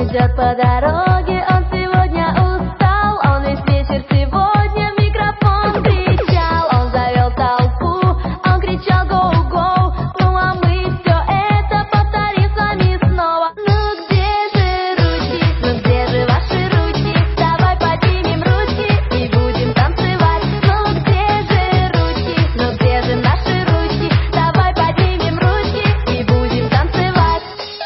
идет по дороге, он сегодня устал, он весь вечер сегодня в микрофон кричал. Он завел толпу, он кричал гоу-гоу, ну а мы все это повторим с вами снова. Ну где же ручки, ну где же ваши ручки? Давай поднимем ручки и будем танцевать. Ну где же ручки, ну где же наши ручки? Давай поднимем ручки и будем танцевать.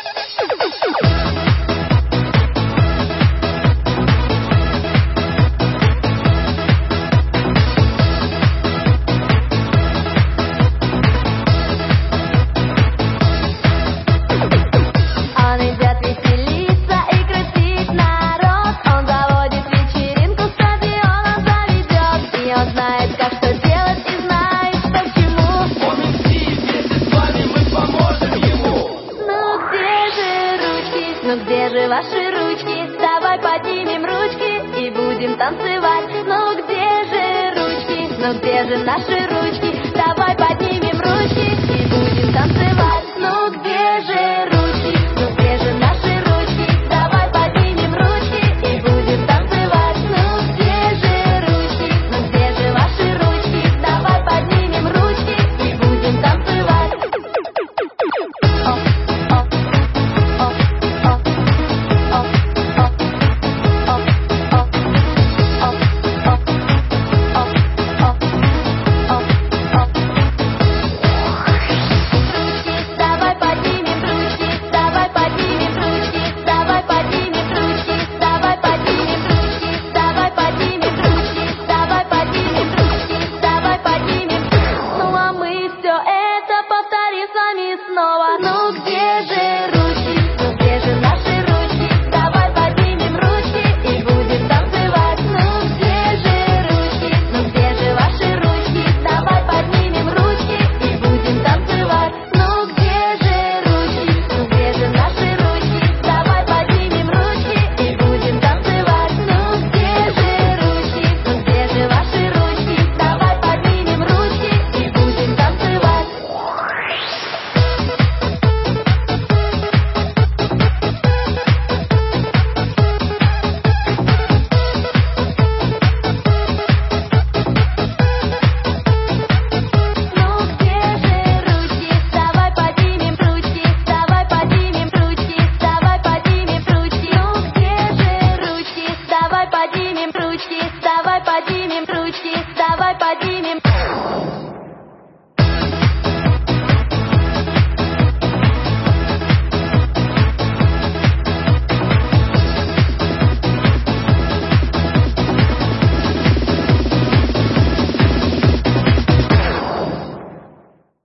Он идет веселиться и крутить народ. Он заводит вечеринку, стадион он заведет. И он знает, как что делать, и знает, что к чему. Он MC, вместе с вами мы поможем ему. Ну где же ручки, ну где же ваши ручки? Давай поднимем ручки и будем танцевать. Ну где же ручки, ну где же наши ручки? Давай поднимем ручки и будем танцевать.